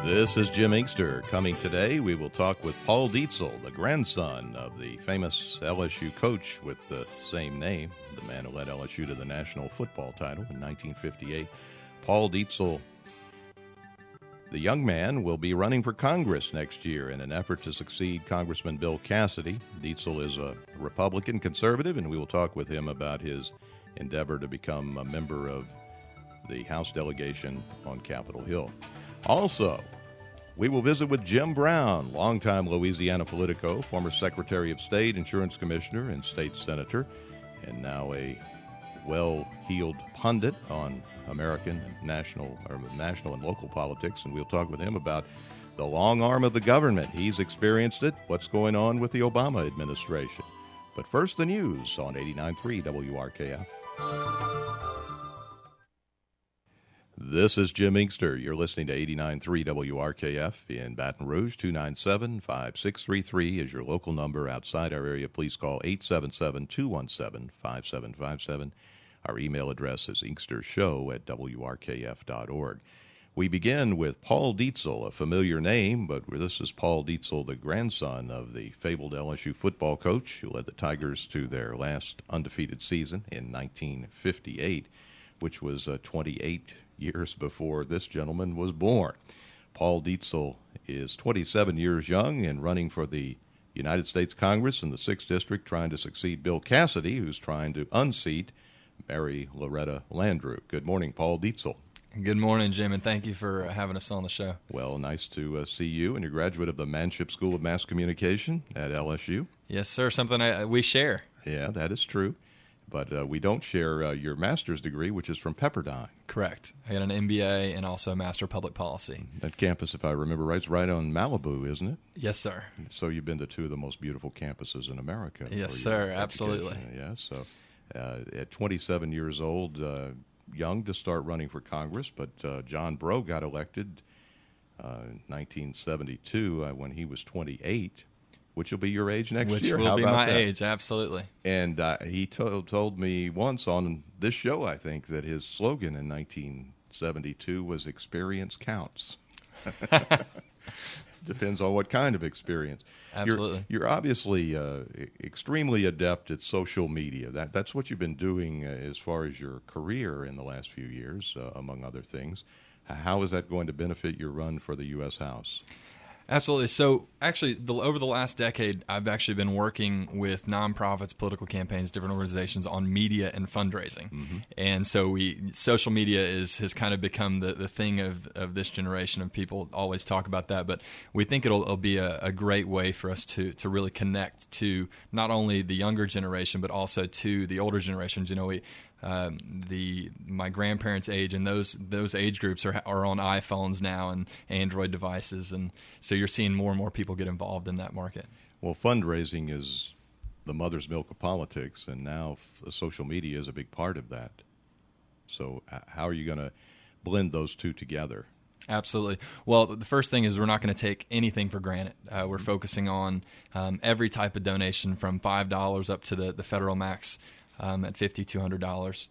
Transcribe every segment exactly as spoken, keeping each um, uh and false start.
This is Jim Inkster. Coming today, we will talk with Paul Dietzel, the grandson of the famous L S U coach with the same name, the man who led L S U to the national football title in nineteen fifty-eight. Paul Dietzel, the young man, will be running for Congress next year in an effort to succeed Congressman Bill Cassidy. Dietzel is a Republican conservative, and we will talk with him about his endeavor to become a member of the House delegation on Capitol Hill. Also, we will visit with Jim Brown, longtime Louisiana Politico, former Secretary of State, Insurance Commissioner, and State Senator, and now a well-heeled pundit on American, national, or national and local politics. And we'll talk with him about the long arm of the government. He's experienced it. What's going on with the Obama administration? But first, the news on eighty-nine point three W R K F. This is Jim Inkster. You're listening to eighty-nine point three W R K F in Baton Rouge. Two nine seven, five six three three is your local number. Outside our area, please call eight seven seven, two one seven, five seven five seven. Our email address is inkstershow at W R K F dot org. We begin with Paul Dietzel, a familiar name, but this is Paul Dietzel, the grandson of the fabled L S U football coach who led the Tigers to their last undefeated season in nineteen fifty-eight, which was uh, twenty-eight years before this gentleman was born. Paul Dietzel is twenty-seven years young and running for the United States Congress in the sixth District, trying to succeed Bill Cassidy, who's trying to unseat Mary Loretta Landrieu. Good morning, Paul Dietzel. Good morning, Jim, and thank you for having us on the show. Well, nice to uh, see you, and you're a graduate of the Manship School of Mass Communication at L S U. Yes, sir, something I, we share. Yeah, that is true. But uh, we don't share uh, your master's degree, which is from Pepperdine. Correct. I got an M B A and also a Master of Public Policy. That campus, if I remember right, is right on Malibu, isn't it? Yes, sir. So you've been to two of the most beautiful campuses in America. Yes, sir, education. absolutely. Yeah, so uh, at twenty-seven years old, uh, young to start running for Congress, but uh, John Breaux got elected uh, in nineteen seventy-two uh, when he was twenty-eight. Which will be your age next Which year. Which will How be about my that? age, absolutely. And uh, he told told me once on this show, I think, that his slogan in nineteen seventy-two was "Experience counts." Depends on what kind of experience. Absolutely. You're, you're obviously uh, extremely adept at social media. That That's what you've been doing uh, as far as your career in the last few years, uh, among other things. How is that going to benefit your run for the U S House? Absolutely. So actually, the, over the last decade, I've actually been working with nonprofits, political campaigns, different organizations on media and fundraising. Mm-hmm. And so we social media is has kind of become the, the thing of, of this generation, and people always talk about that. But we think it'll, it'll be a, a great way for us to, to really connect to not only the younger generation, but also to the older generations. You know, we Um, the my grandparents' age and those those age groups are are on iPhones now and Android devices, and so you're seeing more and more people get involved in that market. Well, fundraising is the mother's milk of politics, and now f- social media is a big part of that. So uh, how are you going to blend those two together? Absolutely. Well, the first thing is we're not going to take anything for granted. Uh, we're focusing on um, every type of donation from five dollars up to the, the federal max Um, at five thousand two hundred dollars.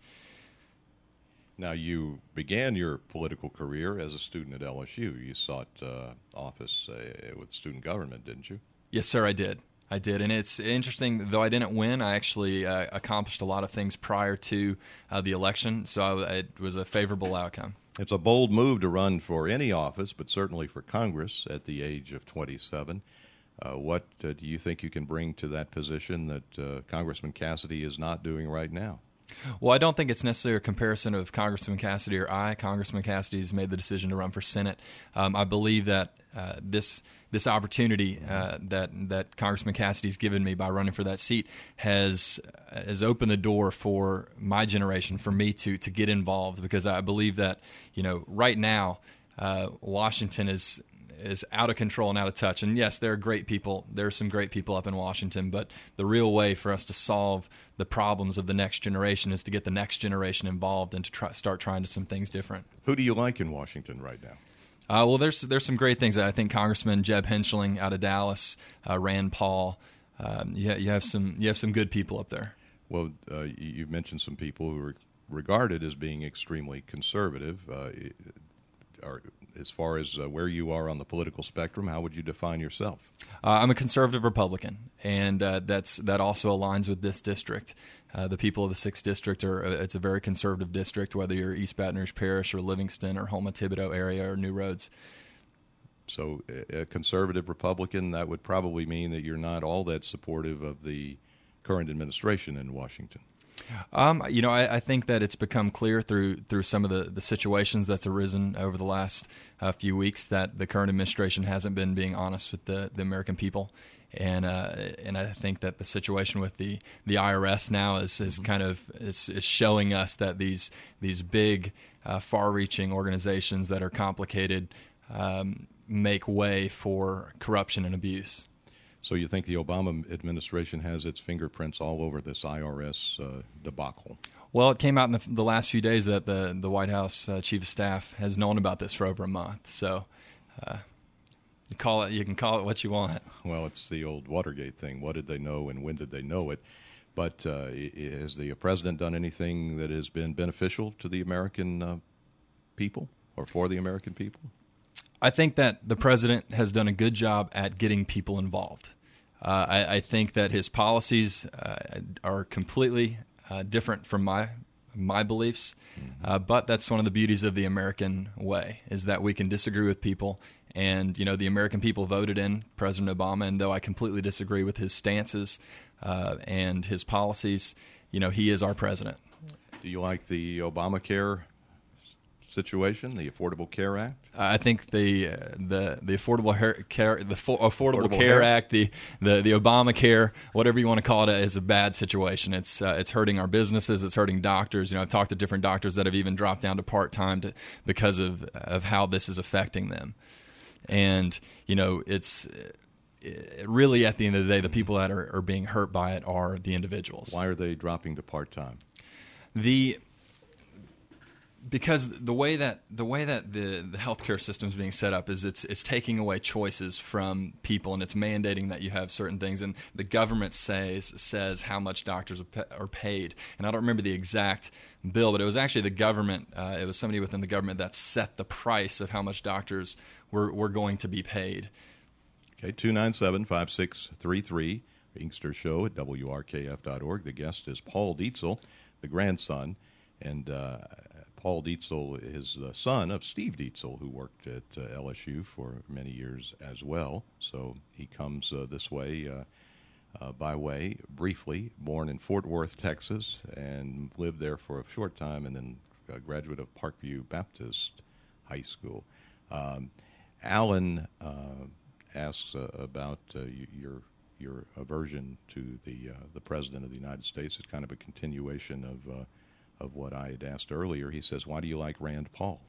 Now, you began your political career as a student at L S U. You sought uh, office uh, with student government, didn't you? Yes, sir, I did. I did, and it's interesting. Though I didn't win, I actually uh, accomplished a lot of things prior to uh, the election, so I, it was a favorable outcome. It's a bold move to run for any office, but certainly for Congress at the age of twenty-seven. Uh, what uh, do you think you can bring to that position that uh, Congressman Cassidy is not doing right now? Well, I don't think it's necessarily a comparison of Congressman Cassidy or I. Congressman Cassidy's made the decision to run for Senate. Um, I believe that uh, this this opportunity uh, that that Congressman Cassidy's given me by running for that seat has has opened the door for my generation, for me to to get involved, because I believe that, you know, right now uh, Washington is is out of control and out of touch. And yes, there are great people. There are some great people up in Washington, but the real way for us to solve the problems of the next generation is to get the next generation involved and to try, start trying to some things different. Who do you like in Washington right now? Uh, well, there's there's some great things. I think Congressman Jeb Henschling out of Dallas, uh, Rand Paul. Um, you, you have some you have some good people up there. Well, uh, you mentioned some people who are regarded as being extremely conservative. Uh, are, as far as uh, where you are on the political spectrum, how would you define yourself? Uh, I'm a conservative Republican, and uh, that's that also aligns with this district. Uh, the people of the sixth District are uh, it's a very conservative district, whether you're East Baton Rouge Parish or Livingston or Houma Thibodaux area or New Roads. So a conservative Republican, that would probably mean that you're not all that supportive of the current administration in Washington. Um, you know, I, I think that it's become clear through through some of the, the situations that's arisen over the last uh, few weeks that the current administration hasn't been being honest with the, the American people. And uh, and I think that the situation with the, the I R S now is, is kind of is, is showing us that these these big, uh, far-reaching organizations that are complicated um, make way for corruption and abuse. So you think the Obama administration has its fingerprints all over this I R S uh, debacle? Well, it came out in the, the last few days that the, the White House uh, chief of staff has known about this for over a month. So uh, you call it, you can call it what you want. Well, it's the old Watergate thing. What did they know and when did they know it? But uh, has the president done anything that has been beneficial to the American uh, people or for the American people? I think that the president has done a good job at getting people involved. Uh, I, I think that his policies uh, are completely uh, different from my my beliefs, mm-hmm. uh, but that's one of the beauties of the American way, is that we can disagree with people. And, you know, the American people voted in President Obama, and though I completely disagree with his stances uh, and his policies, you know, he is our president. Do you like the Obamacare situation, the Affordable Care Act? I think the uh, the the Affordable Hair Care the for, Affordable, Affordable Care Hair? Act, the, the the Obamacare, whatever you want to call it, is a bad situation. It's uh, it's hurting our businesses. It's hurting doctors. You know, I've talked to different doctors that have even dropped down to part time to because of of how this is affecting them. And you know, it's it really at the end of the day, the people that are, are being hurt by it are the individuals. Why are they dropping to part time? The Because the way that the way that the, the healthcare system is being set up is it's it's taking away choices from people, and it's mandating that you have certain things. And the government says says how much doctors are paid. And I don't remember the exact bill, but it was actually the government. Uh, it was somebody within the government that set the price of how much doctors were were going to be paid. Okay, two nine seven, five six three three, Inkster Show at W R K F dot org. The guest is Paul Dietzel, the grandson, and uh, Paul Dietzel is the son of Steve Dietzel, who worked at uh, L S U for many years as well. So he comes uh, this way uh, uh, by way, briefly, born in Fort Worth, Texas, and lived there for a short time, and then a graduate of Parkview Baptist High School. Um, Alan uh, asks uh, about uh, your your aversion to the uh, the President of the United States. It's kind of a continuation of uh, of what I had asked earlier. He says, why do you like Rand Paul?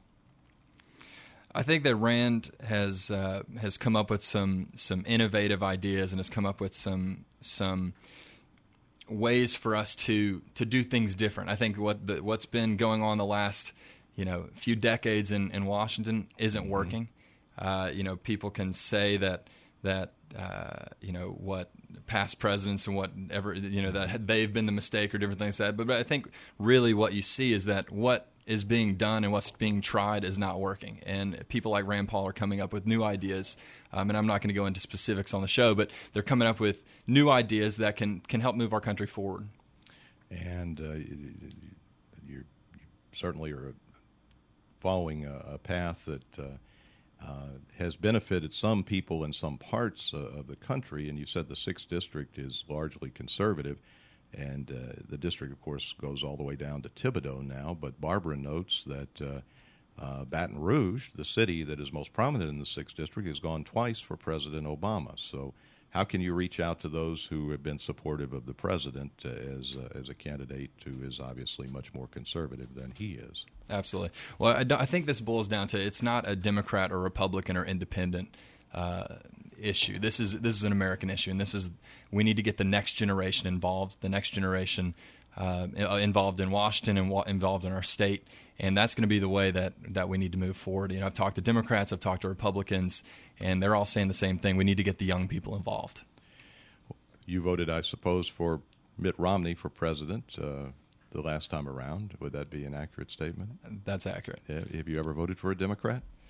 I think that Rand has uh, has come up with some some innovative ideas and has come up with some some ways for us to to do things different. I think what the, what's been going on the last you know few decades in, in Washington isn't mm-hmm. working. Uh, you know, people can say that that uh, you know what past presidents and whatever you know that they've been the mistake or different things like that. But, but I think really what you see is that what is being done and what's being tried is not working. And people like Rand Paul are coming up with new ideas. Um, and I'm not going to go into specifics on the show, but they're coming up with new ideas that can can help move our country forward. And uh, you certainly are following a, a path that. Uh, Uh, has benefited some people in some parts uh, of the country, and you said the sixth District is largely conservative, and uh, the district, of course, goes all the way down to Thibodaux now, but Barbara notes that uh, uh, Baton Rouge, the city that is most prominent in the sixth District, has gone twice for President Obama. So how can you reach out to those who have been supportive of the president uh, as, uh, as a candidate who is obviously much more conservative than he is? Absolutely. Well, I, I think this boils down to it's not a Democrat or Republican or independent uh, issue. This is this is an American issue, and this is we need to get the next generation involved, the next generation uh, involved in Washington and wa- involved in our state, and that's going to be the way that, that we need to move forward. You know, I've talked to Democrats, I've talked to Republicans, and they're all saying the same thing. We need to get the young people involved. You voted, I suppose, for Mitt Romney for president uh, the last time around. Would that be an accurate statement? That's accurate. Uh, have you ever voted for a Democrat?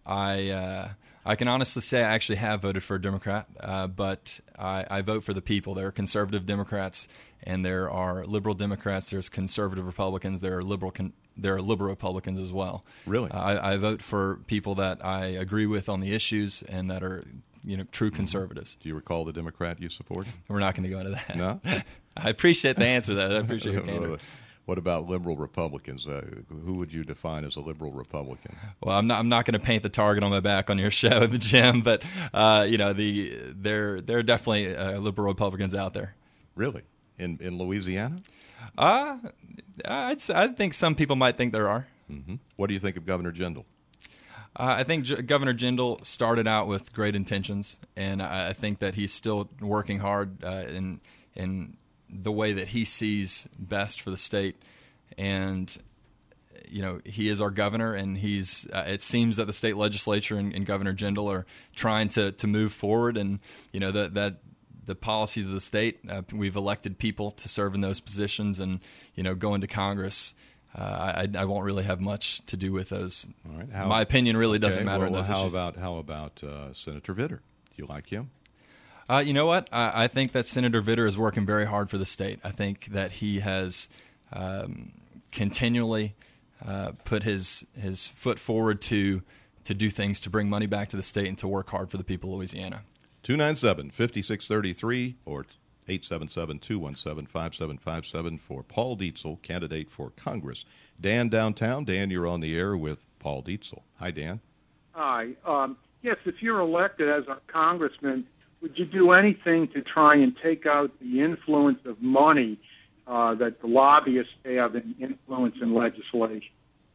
I uh, I can honestly say I actually have voted for a Democrat, uh, but I, I vote for the people. There are conservative Democrats, and there are liberal Democrats. There's conservative Republicans. There are liberal con- there are liberal Republicans as well. Really, uh, I, I vote for people that I agree with on the issues and that are you know true conservatives. Do you recall the Democrat you supported? We're not going to go into that. No, I appreciate the answer. Though I appreciate your candor. What about liberal Republicans? Uh, who would you define as a liberal Republican? Well, I'm not. I'm not going to paint the target on my back on your show, Jim. But uh, you know, the there there are definitely uh, liberal Republicans out there. Really, in in Louisiana? Uh I'd I think some people might think there are. Mm-hmm. What do you think of Governor Jindal? Uh, I think J- Governor Jindal started out with great intentions, and I, I think that he's still working hard uh, in in. the way that he sees best for the state. And, you know, he is our governor, and he's, uh, it seems that the state legislature and, and Governor Jindal are trying to, to move forward. And, you know, that, that the policies of the state, uh, we've elected people to serve in those positions, and, you know, going to Congress, uh, I, I won't really have much to do with those. All right. How, My opinion really doesn't okay, matter well, in those how issues. About, how about uh, Senator Vitter? Do you like him? Uh, you know what? I, I think that Senator Vitter is working very hard for the state. I think that he has um, continually uh, put his his foot forward to to do things to bring money back to the state and to work hard for the people of Louisiana. two nine seven, five six three three or eight seven seven, two one seven, five seven five seven for Paul Dietzel, candidate for Congress. Dan downtown. Dan, you're on the air with Paul Dietzel. Hi, Dan. Hi. Um, yes, if you're elected as a congressman, would you do anything to try and take out the influence of money uh, that the lobbyists have in influence in legislation?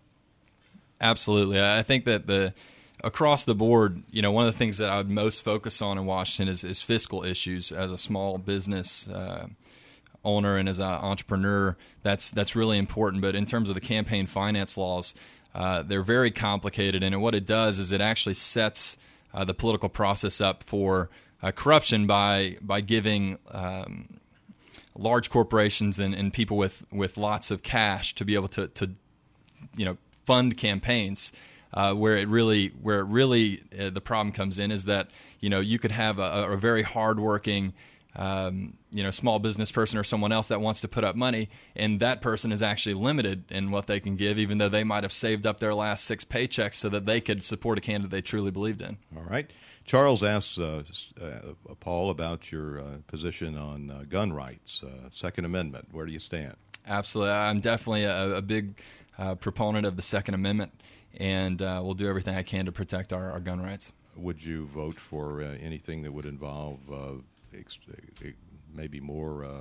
Absolutely. I think that the across the board, you know, one of the things that I would most focus on in Washington is, is fiscal issues. As a small business uh, owner and as an entrepreneur, that's that's really important. But in terms of the campaign finance laws, uh, they're very complicated, and what it does is it actually sets uh, the political process up for Uh, corruption by by giving um, large corporations and, and people with, with lots of cash to be able to, to you know fund campaigns. Uh, where it really where it really uh, the problem comes in is that you know you could have a, a very hardworking um, you know small business person or someone else that wants to put up money, and that person is actually limited in what they can give, even though they might have saved up their last six paychecks so that they could support a candidate they truly believed in. All right. Charles asks uh, uh, Paul about your uh, position on uh, gun rights, uh, Second Amendment. Where do you stand? Absolutely. I'm definitely a, a big uh, proponent of the Second Amendment, and uh, we'll do everything I can to protect our, our gun rights. Would you vote for uh, anything that would involve uh, ex- maybe more uh,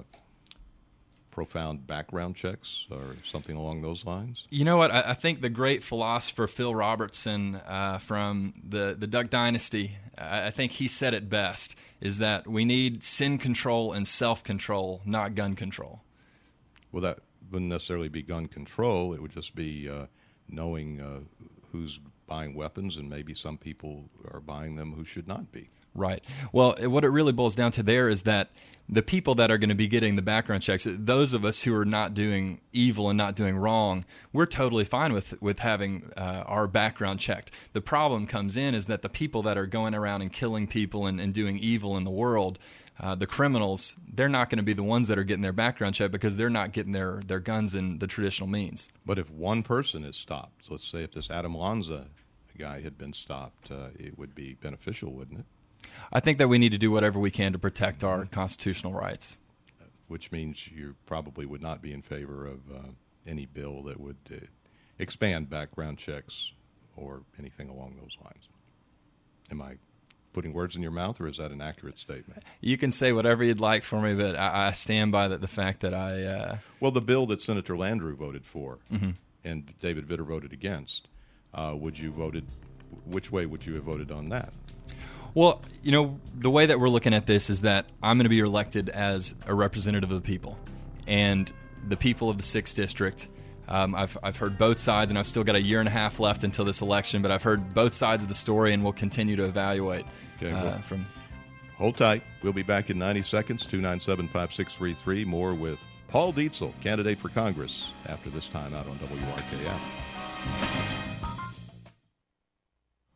profound background checks or something along those lines? You know what? I, I think the great philosopher Phil Robertson uh, from the, the Duck Dynasty, I, I think he said it best, is that we need sin control and self-control, not gun control. Well, that wouldn't necessarily be gun control. It would just be uh, knowing uh, who's buying weapons, and maybe some people are buying them who should not be. Right. Well, what it really boils down to there is that the people that are going to be getting the background checks, those of us who are not doing evil and not doing wrong, we're totally fine with, with having uh, our background checked. The problem comes in is that the people that are going around and killing people and, and doing evil in the world, uh, the criminals, they're not going to be the ones that are getting their background checked because they're not getting their, their guns in the traditional means. But if one person is stopped, so let's say if this Adam Lanza guy had been stopped, uh, it would be beneficial, wouldn't it? I think that we need to do whatever we can to protect our constitutional rights. Which means you probably would not be in favor of uh, any bill that would uh, expand background checks or anything along those lines. Am I putting words in your mouth, or is that an accurate statement? You can say whatever you'd like for me, but I, I stand by the, the fact that I... Uh... Well, the bill that Senator Landrieu voted for mm-hmm. and David Vitter voted against, uh, would you voted? Which way would you have voted on that? Well, you know, the way that we're looking at this is that I'm going to be elected as a representative of the people. And the people of the sixth District, um, I've, I've heard both sides, and I've still got a year and a half left until this election, but I've heard both sides of the story, and we'll continue to evaluate. Okay, uh, well, from. Hold tight. We'll be back in ninety seconds, two nine seven, five six three three. More with Paul Dietzel, candidate for Congress, after this time out on W R K F.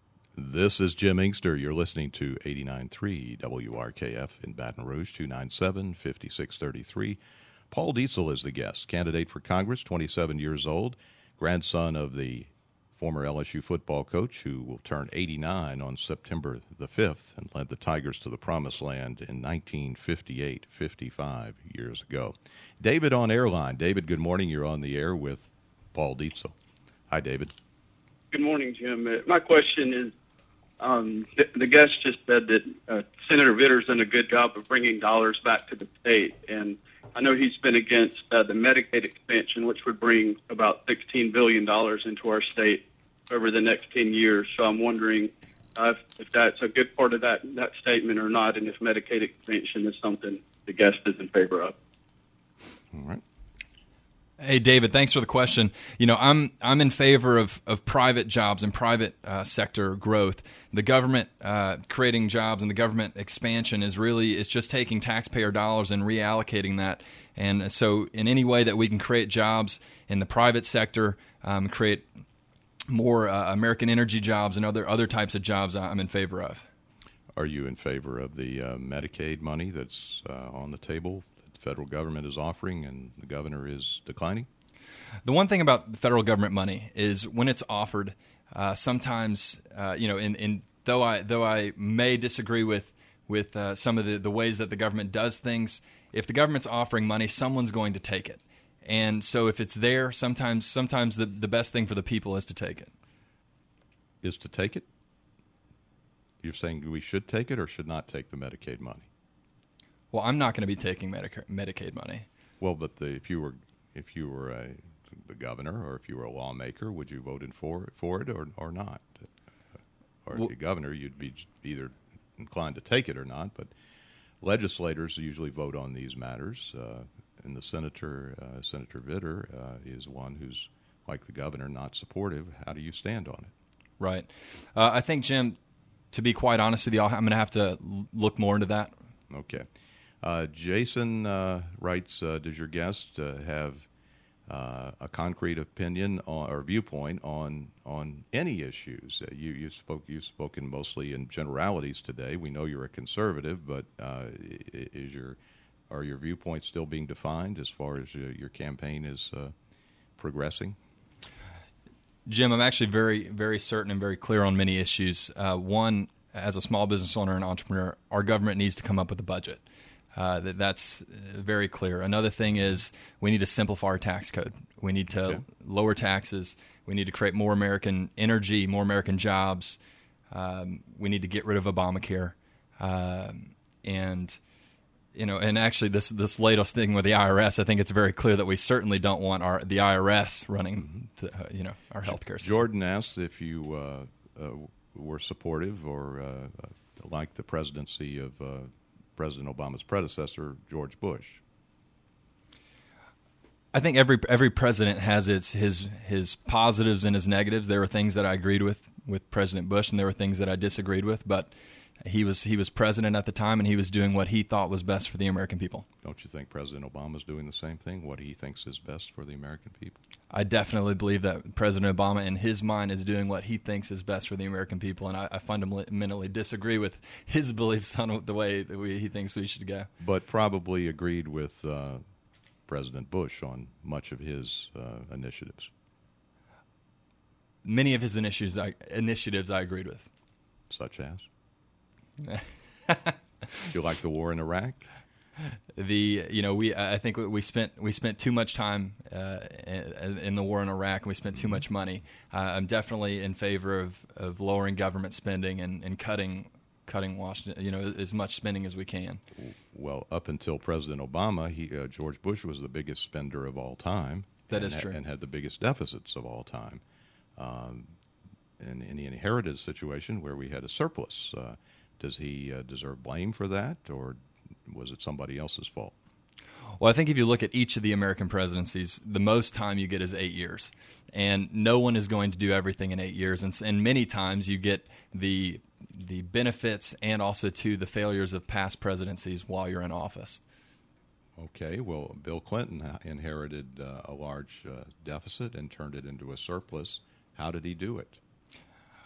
This is Jim Inkster. You're listening to eighty-nine point three W R K F in Baton Rouge, two nine seven, five six three three. Paul Dietzel is the guest, candidate for Congress, twenty-seven years old, grandson of the former L S U football coach who will turn eighty-nine on September the fifth and led the Tigers to the promised land in nineteen fifty-eight, fifty-five years ago. David on Airline. David, good morning. You're on the air with Paul Dietzel. Hi, David. Good morning, Jim. Uh, my question is, um, the, the guest just said that uh, Senator Vitter's done a good job of bringing dollars back to the state, and I know he's been against uh, the Medicaid expansion, which would bring about sixteen billion dollars into our state over the next ten years. So I'm wondering uh, if, if that's a good part of that, that statement or not, and if Medicaid expansion is something the guest is in favor of. All right. Hey, David, thanks for the question. You know, I'm I'm in favor of, of private jobs and private uh, sector growth. The government uh, creating jobs and the government expansion is really it's just taking taxpayer dollars and reallocating that. And so, in any way that we can create jobs in the private sector, um, create more uh, American energy jobs and other other types of jobs, I'm in favor of. Are you in favor of the uh, Medicaid money that's uh, on the table? Federal government is offering and the governor is declining? The one thing about the federal government money is when it's offered, uh, sometimes, uh, you know, in, in though I though I may disagree with with uh, some of the, the ways that the government does things, if the government's offering money, someone's going to take it. And so if it's there, sometimes sometimes the, the best thing for the people is to take it. Is to take it? You're saying we should take it or should not take the Medicaid money? Well, I'm not going to be taking Medica- Medicaid money. Well, but the, if you were if you were a, the governor or if you were a lawmaker, would you vote in for for it or or not? Or if well, you're governor, you'd be either inclined to take it or not. But legislators usually vote on these matters, uh, and the senator uh, Senator Vitter uh, is one who's like the governor, not supportive. How do you stand on it? Right. Uh, I think, Jim, to be quite honest with you, I'm going to have to look more into that. Okay. Uh, Jason uh, writes, uh, does your guest uh, have uh, a concrete opinion on, or viewpoint on on any issues? Uh, you you spoke you've spoken mostly in generalities today. We know you're a conservative, but uh, is your are your viewpoints still being defined as far as your, your campaign is uh, progressing? Jim, I'm actually very very certain and very clear on many issues. Uh, one, as a small business owner and entrepreneur, our government needs to come up with a budget. Uh, that, that's very clear. Another thing is we need to simplify our tax code. We need to okay. lower taxes. We need to create more American energy, more American jobs. Um, we need to get rid of Obamacare. Um, and you know, and actually, this this latest thing with the I R S, I think it's very clear that we certainly don't want our the I R S running, the, uh, you know, our healthcare system. Jordan asked if you uh, uh, were supportive or uh, like the presidency of Uh, President Obama's predecessor, George Bush. I think every every president has its his his positives and his negatives. There were things that I agreed with with President Bush, and there were things that I disagreed with. But he was he was president at the time, and he was doing what he thought was best for the American people. Don't you think President Obama is doing the same thing? What he thinks is best for the American people? I definitely believe that President Obama, in his mind, is doing what he thinks is best for the American people, and I, I fundamentally disagree with his beliefs on the way that we, he thinks we should go. But probably agreed with uh, President Bush on much of his uh, initiatives. Many of his initiatives I, initiatives I agreed with. Such as? Do you like the war in Iraq? The you know we I think we spent we spent too much time uh, in, in the war in Iraq, and we spent too much money. Uh, I'm definitely in favor of, of lowering government spending and, and cutting cutting Washington you know as much spending as we can. Well, up until President Obama, he uh, George Bush was the biggest spender of all time. That is and, true, and had the biggest deficits of all time. Um, and, and he inherited a situation where we had a surplus. Uh, does he uh, deserve blame for that, or was it somebody else's fault? Well, I think if you look at each of the American presidencies, the most time you get is eight years. And no one is going to do everything in eight years. And, and many times you get the the benefits and also to the failures of past presidencies while you're in office. Okay, well, Bill Clinton inherited uh, a large uh, deficit and turned it into a surplus. How did he do it?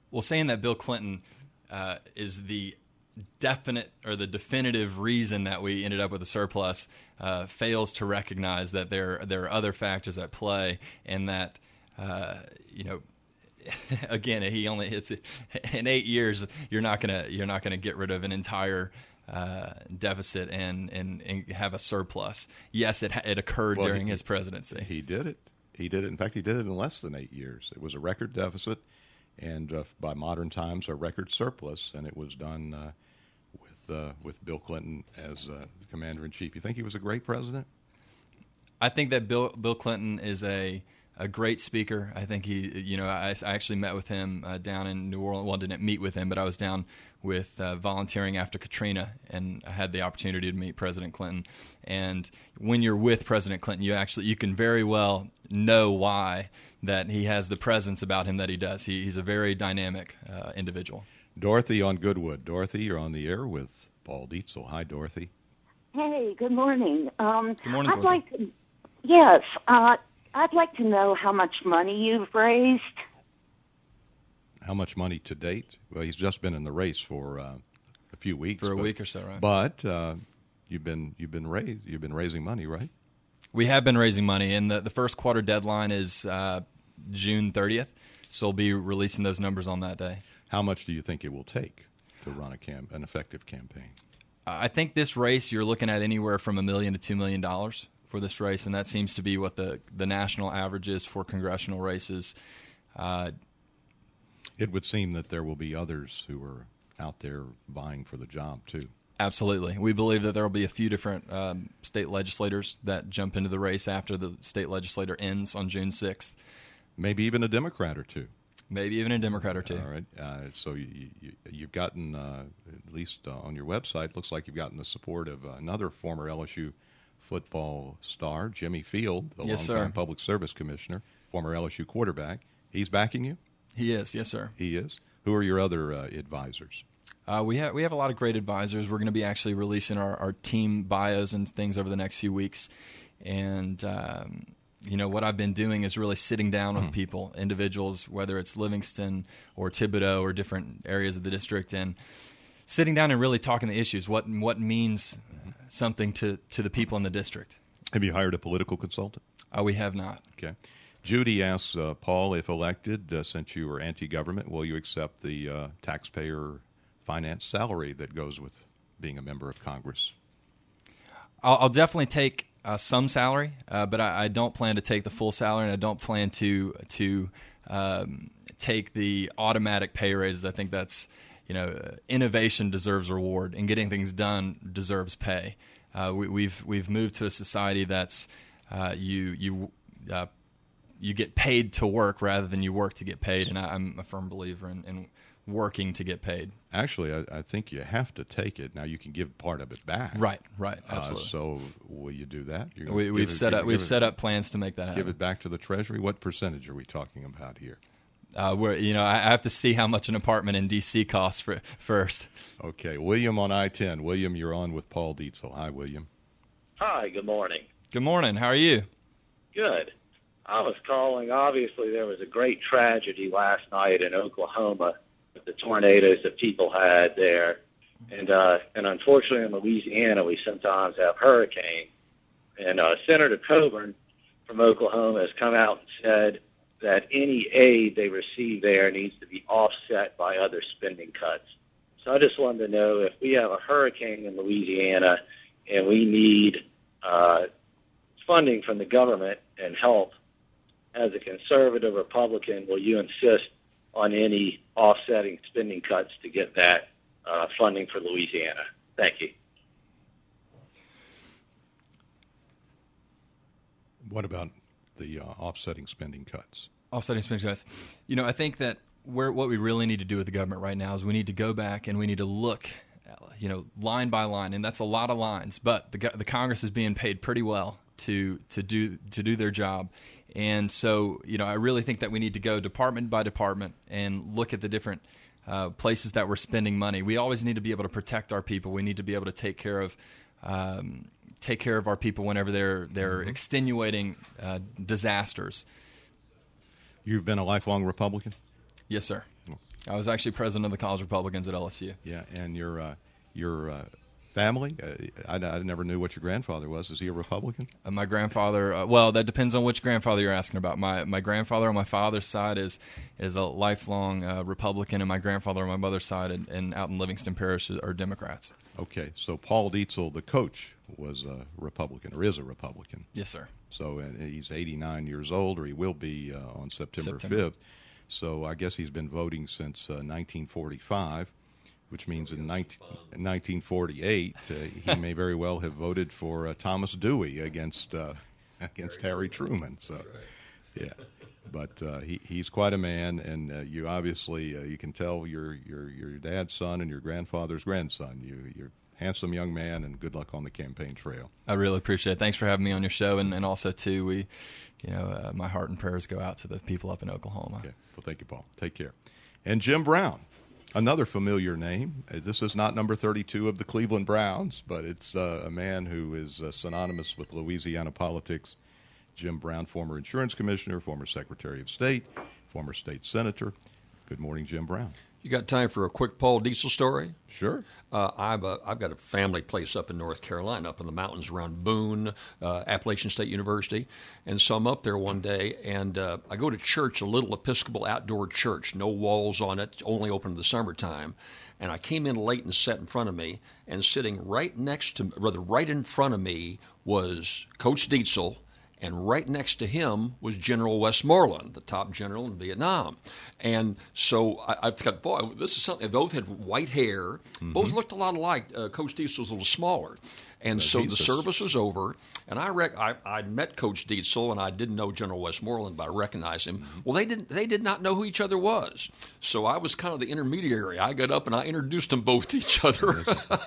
Well, saying that Bill Clinton uh, is the definite or the definitive reason that we ended up with a surplus uh, fails to recognize that there there are other factors at play, and that uh, you know. Again, he only hits it in eight years. You're not gonna you're not gonna get rid of an entire uh, deficit and, and and have a surplus. Yes, it it occurred well, during he, his presidency. He did it. He did it. In fact, he did it in less than eight years. It was a record deficit, and uh, by modern times, a record surplus, and it was done uh, with uh, with Bill Clinton as uh, the commander in chief. You think he was a great president? I think that Bill Bill Clinton is a a great speaker. I think he, you know, I, I actually met with him uh, down in New Orleans. Well, I didn't meet with him, but I was down with uh, volunteering after Katrina, and I had the opportunity to meet President Clinton. And when you're with President Clinton, you actually you can very well know why that he has the presence about him that he does. He, he's a very dynamic uh, individual. Dorothy on Goodwood. Dorothy, you're on the air with Paul Dietzel. Hi, Dorothy. Hey, good morning. Um, Good morning, I'd Dorothy. like to, yes, uh, I'd like to know how much money you've raised. How much money to date? Well, he's just been in the race for uh, a few weeks. For a but, week or so, right? But uh, you've been you've been raised you've been raising money, right? We have been raising money, and the, the first quarter deadline is uh, June thirtieth, so we'll be releasing those numbers on that day. How much do you think it will take to run a cam- an effective campaign? I think this race, you're looking at anywhere from a million to two million dollars for this race, and that seems to be what the, the national average is for congressional races. Uh, It would seem that there will be others who are out there vying for the job, too. absolutely. We believe that there will be a few different um, state legislators that jump into the race after the state legislator ends on June sixth. Maybe even a Democrat or two. Maybe even a Democrat or two. All right. Uh, so you, you, you've gotten, uh, at least uh, on your website, looks like you've gotten the support of another former L S U football star, Jimmy Field, the Yes, longtime sir. public service commissioner, former L S U quarterback. He's backing you? He is, yes, sir. He is. Who are your other uh, advisors? Uh, we have we have a lot of great advisors. We're going to be actually releasing our, our team bios and things over the next few weeks. And, um, you know, what I've been doing is really sitting down with people, individuals, whether it's Livingston or Thibodeau or different areas of the district, and sitting down and really talking the issues, what what means something to, to the people in the district. Have you hired a political consultant? Uh, we have not. Okay. Judy asks, uh, Paul, if elected, uh, since you are anti-government, will you accept the uh, taxpayer finance salary that goes with being a member of Congress? I'll, I'll definitely take uh, some salary, uh, but I, I don't plan to take the full salary, and I don't plan to to um, take the automatic pay raises. I think that's, you know, uh, innovation deserves reward, and getting things done deserves pay. Uh, we, we've we've moved to a society that's uh, you you uh, you get paid to work rather than you work to get paid, and I, I'm a firm believer in, in working to get paid. Actually, I, I think you have to take it. Now, you can give part of it back. Right, right, absolutely. Uh, so, will you do that? You're gonna we, give we've it- set give up it- we've give it- set up plans to make that happen. Give it back to the Treasury. What percentage are we talking about here? Uh, where you know, I I have to see how much an apartment in D C costs for, first. Okay, William on I ten. William, you're on with Paul Dietzel. Hi, William. Hi, good morning. Good morning. How are you? Good. I was calling. Obviously, there was a great tragedy last night in Oklahoma with the tornadoes that people had there. And uh, and unfortunately in Louisiana, we sometimes have hurricanes. And uh, Senator Coburn from Oklahoma has come out and said that any aid they receive there needs to be offset by other spending cuts. So I just wanted to know, if we have a hurricane in Louisiana and we need uh, funding from the government and help, as a conservative Republican, will you insist on any offsetting spending cuts to get that uh, funding for Louisiana? Thank you. What about the uh, offsetting spending cuts? Offsetting spending cuts. You know, I think that where what we really need to do with the government right now is we need to go back and we need to look, you know, line by line, and that's a lot of lines. But the the Congress is being paid pretty well to to do to do their job. And so, you know, I really think that we need to go department by department and look at the different uh, places that we're spending money. We always need to be able to protect our people. We need to be able to take care of um, take care of our people whenever they're they're mm-hmm. extenuating uh, disasters. You've been a lifelong Republican? Yes, sir. I was actually president of the College Republicans at L S U. Yeah, and your uh, your uh, family, uh, I, I never knew what your grandfather was. Is he a Republican? Uh, my grandfather, uh, well, that depends on which grandfather you're asking about. My my grandfather on my father's side is is a lifelong uh, Republican, and my grandfather on my mother's side and, and out in Livingston Parish are Democrats. Okay, so Paul Dietzel, the coach, was a Republican, or is a Republican. Yes, sir. So uh, he's eighty-nine years old, or he will be uh, on September, September fifth. So I guess he's been voting since uh, nineteen forty-five, which means in nineteen forty-eight uh, he may very well have voted for uh, Thomas Dewey against uh, against Harry Truman. So, yeah, but uh, he he's quite a man, and uh, you obviously uh, you can tell you're your your dad's son and your grandfather's grandson. You you're a handsome young man, and good luck on the campaign trail. I really appreciate it. Thanks for having me on your show, and, and also too we, you know, uh, my heart and prayers go out to the people up in Oklahoma. Okay. Well, thank you, Paul. Take care. And Jim Brown, another familiar name. Uh, This is not number thirty-two of the Cleveland Browns, but it's uh, a man who is uh, synonymous with Louisiana politics. Jim Brown, former insurance commissioner, former Secretary of State, former state senator. Good morning, Jim Brown. You got time for a quick Paul Dietzel story? Sure. Uh, I've uh, I've got a family place up in North Carolina, up in the mountains around Boone, uh, Appalachian State University, and so I'm up there one day, and uh, I go to church, a little Episcopal outdoor church, no walls on it, only open in the summertime, and I came in late and sat in front of me, and sitting right next to, rather right in front of me was Coach Dietzel. And right next to him was General Westmoreland, the top general in Vietnam. And so I, I thought, boy, this is something. They both had white hair. Mm-hmm. Both looked a lot alike. Uh, Coach Dietzel was a little smaller. And so the service was over, and I rec- I I'd met Coach Dietzel, and I didn't know General Westmoreland, but I recognized him. Mm-hmm. Well, they didn't. They did not know who each other was. So I was kind of the intermediary. I got up and I introduced them both to each other.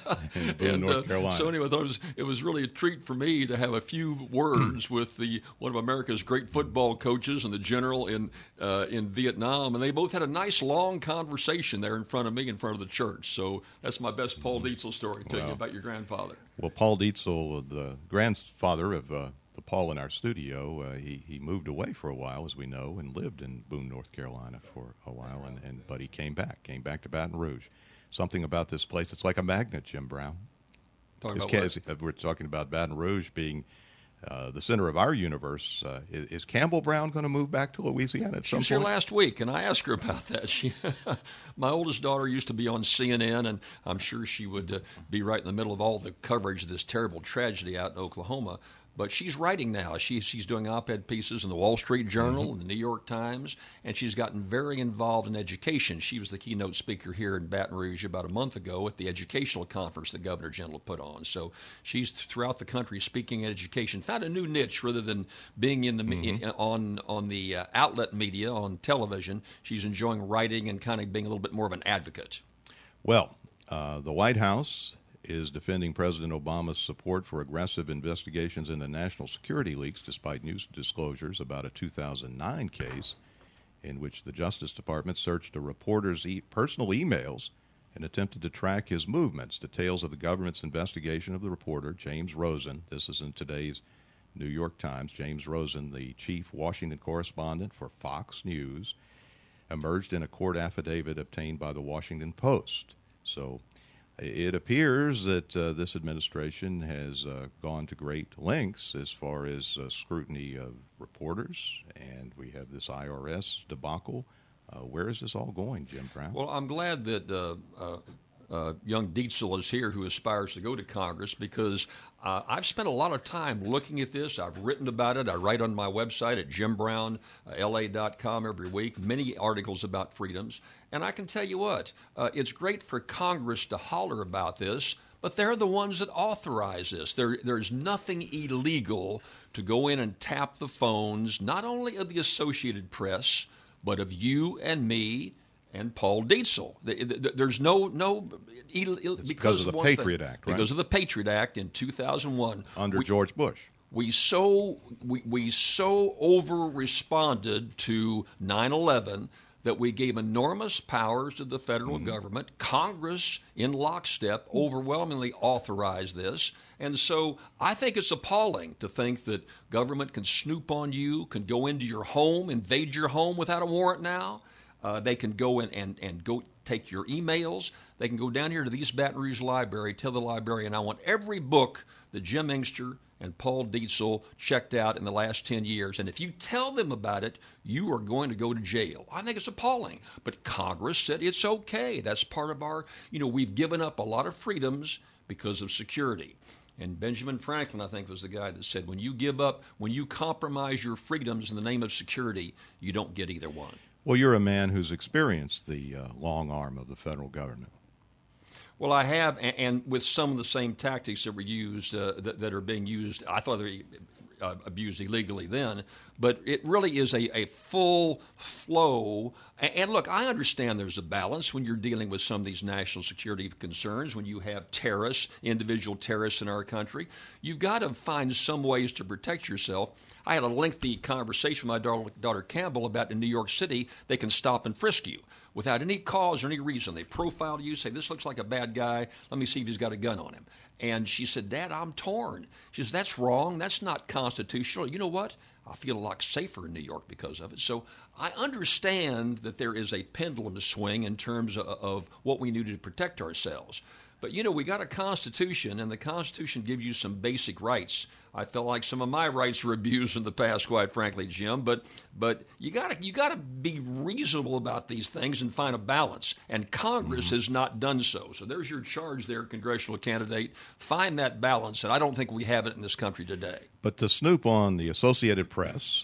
in and, North uh, Carolina. So anyway, I thought it was, it was really a treat for me to have a few words with the one of America's great football coaches and the general in uh, in Vietnam, and they both had a nice long conversation there in front of me, in front of the church. So that's my best Paul Dietzel story. Tell Wow. you about your grandfather. Well, Paul Dietzel, the grandfather of uh, the Paul in our studio, uh, he, he moved away for a while, as we know, and lived in Boone, North Carolina for a while, and, and but he came back, came back to Baton Rouge. Something about this place, it's like a magnet, Jim Brown. Talking It's about Ca- what? We're talking about Baton Rouge being uh, the center of our universe. Uh, is, is Campbell Brown going to move back to Louisiana at She some was point? here last week, and I asked her about that. She, my oldest daughter used to be on C N N, and I'm sure she would uh, be right in the middle of all the coverage of this terrible tragedy out in Oklahoma. But she's writing now. She, she's doing op-ed pieces in the Wall Street Journal Mm-hmm. and the New York Times, and she's gotten very involved in education. She was the keynote speaker here in Baton Rouge about a month ago at the educational conference the Governor General put on. So she's throughout the country speaking in education. Found a new niche rather than being in the Mm-hmm. in, on on the uh, outlet media, on television. She's enjoying writing and kind of being a little bit more of an advocate. Well, uh, the White House is defending President Obama's support for aggressive investigations into national security leaks, despite news disclosures about a two thousand nine case in which the Justice Department searched a reporter's e- personal emails and attempted to track his movements. Details of the government's investigation of the reporter, James Rosen, this is in today's New York Times, James Rosen, the chief Washington correspondent for Fox News, emerged in a court affidavit obtained by the Washington Post. So it appears that uh, this administration has uh, gone to great lengths as far as uh, scrutiny of reporters, and we have this I R S debacle. Uh, where is this all going, Jim Brown? Well, I'm glad that uh, uh, uh, young Dietzel is here, who aspires to go to Congress, because uh, I've spent a lot of time looking at this. I've written about it. I write on my website at jim brown l a dot com every week, many articles about freedoms. And I can tell you what, uh, it's great for Congress to holler about this, but they're the ones that authorize this. There, there's nothing illegal to go in and tap the phones, not only of the Associated Press, but of you and me and Paul Dietzel. There's no no because, because of the Patriot thing, Act, right? Because of the Patriot Act in two thousand one Under we, George Bush. We so we, we so over responded to nine eleven that we gave enormous powers to the federal mm-hmm. government. Congress, in lockstep, overwhelmingly authorized this. And so I think it's appalling to think that government can snoop on you, can go into your home, invade your home without a warrant now. Uh, they can go in and, and go take your emails. They can go down here to the East Baton Rouge Library, tell the librarian, I want every book that Jim Inkster and Paul Dietzel checked out in the last ten years. And if you tell them about it, you are going to go to jail. I think it's appalling. But Congress said it's okay. That's part of our, you know, we've given up a lot of freedoms because of security. And Benjamin Franklin, I think, was the guy that said, when you give up, when you compromise your freedoms in the name of security, you don't get either one. Well, you're a man who's experienced the uh, long arm of the federal government. Well, I have, and, and with some of the same tactics that were used, uh, that, that are being used, I thought they were uh, abused illegally then, but it really is a, a full flow. And, and look, I understand there's a balance when you're dealing with some of these national security concerns, when you have terrorists, individual terrorists in our country. You've got to find some ways to protect yourself. I had a lengthy conversation with my daughter, daughter Campbell about in New York City, they can stop and frisk you without any cause or any reason. They profile you, say, this looks like a bad guy. Let me see if he's got a gun on him. And she said, Dad, I'm torn. She says, that's wrong. That's not constitutional. You know what? I feel a lot safer in New York because of it. So I understand that there is a pendulum to swing in terms of, of what we need to protect ourselves. But, you know, we got a Constitution, and the Constitution gives you some basic rights. I felt like some of my rights were abused in the past, quite frankly, Jim. But but you got you got to be reasonable about these things and find a balance. And Congress mm-hmm. has not done so. So there's your charge there, congressional candidate. Find that balance, and I don't think we have it in this country today. But to snoop on the Associated Press,